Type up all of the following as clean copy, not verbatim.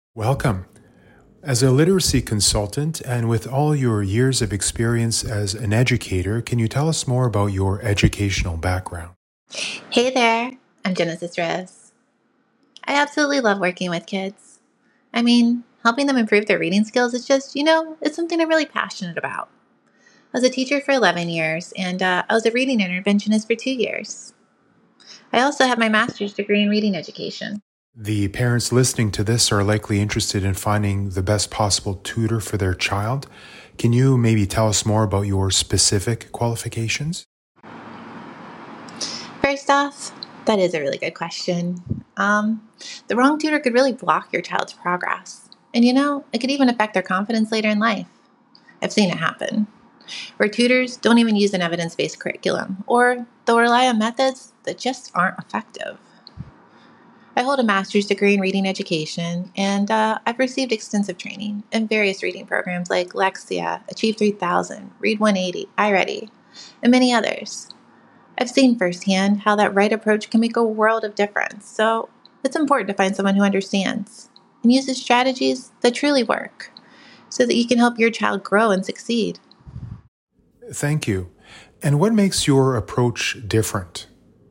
Welcome. As a literacy consultant and with all your years of experience as an educator, can you tell us more about your educational background? Hey there, I'm Genesis Rose. I absolutely love working with kids. Helping them improve their reading skills is just, it's something I'm really passionate about. I was a teacher for 11 years and I was a reading interventionist for 2 years. I also have my master's degree in reading education. The parents listening to this are likely interested in finding the best possible tutor for their child. Can you maybe tell us more about your specific qualifications? First off, that is a really good question. The wrong tutor could really block your child's progress. And it could even affect their confidence later in life. I've seen it happen, where tutors don't even use an evidence based curriculum, or they'll rely on methods that just aren't effective. I hold a master's degree in reading education, and I've received extensive training in various reading programs like Lexia, Achieve 3000, Read 180, iReady, and many others. I've seen firsthand how that right approach can make a world of difference, so it's important to find someone who understands and uses strategies that truly work so that you can help your child grow and succeed. Thank you. And what makes your approach different?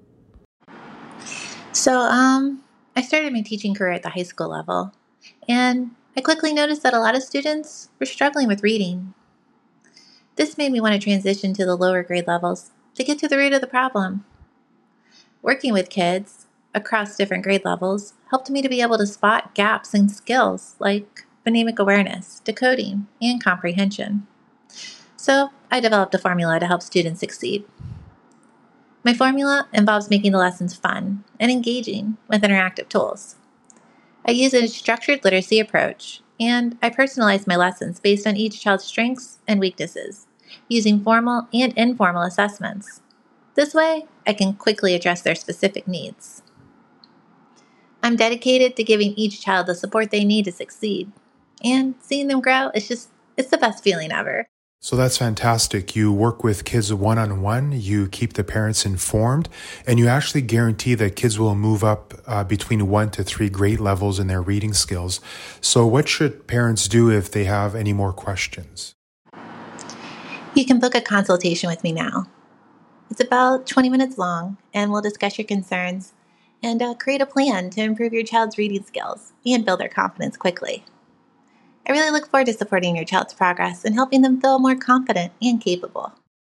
I started my teaching career at the high school level, and I quickly noticed that a lot of students were struggling with reading. This made me want to transition to the lower grade levels to get to the root of the problem. Working with kids across different grade levels helped me to be able to spot gaps in skills like phonemic awareness, decoding, and comprehension. So I developed a formula to help students succeed. My formula involves making the lessons fun and engaging with interactive tools. I use a structured literacy approach, and I personalize my lessons based on each child's strengths and weaknesses, using formal and informal assessments. This way, I can quickly address their specific needs. I'm dedicated to giving each child the support they need to succeed, and seeing them grow it's the best feeling ever. So that's fantastic. You work with kids one-on-one, you keep the parents informed, and you actually guarantee that kids will move up between 1 to 3 grade levels in their reading skills. So what should parents do if they have any more questions? You can book a consultation with me now. It's about 20 minutes long, and we'll discuss your concerns and create a plan to improve your child's reading skills and build their confidence quickly. I really look forward to supporting your child's progress and helping them feel more confident and capable.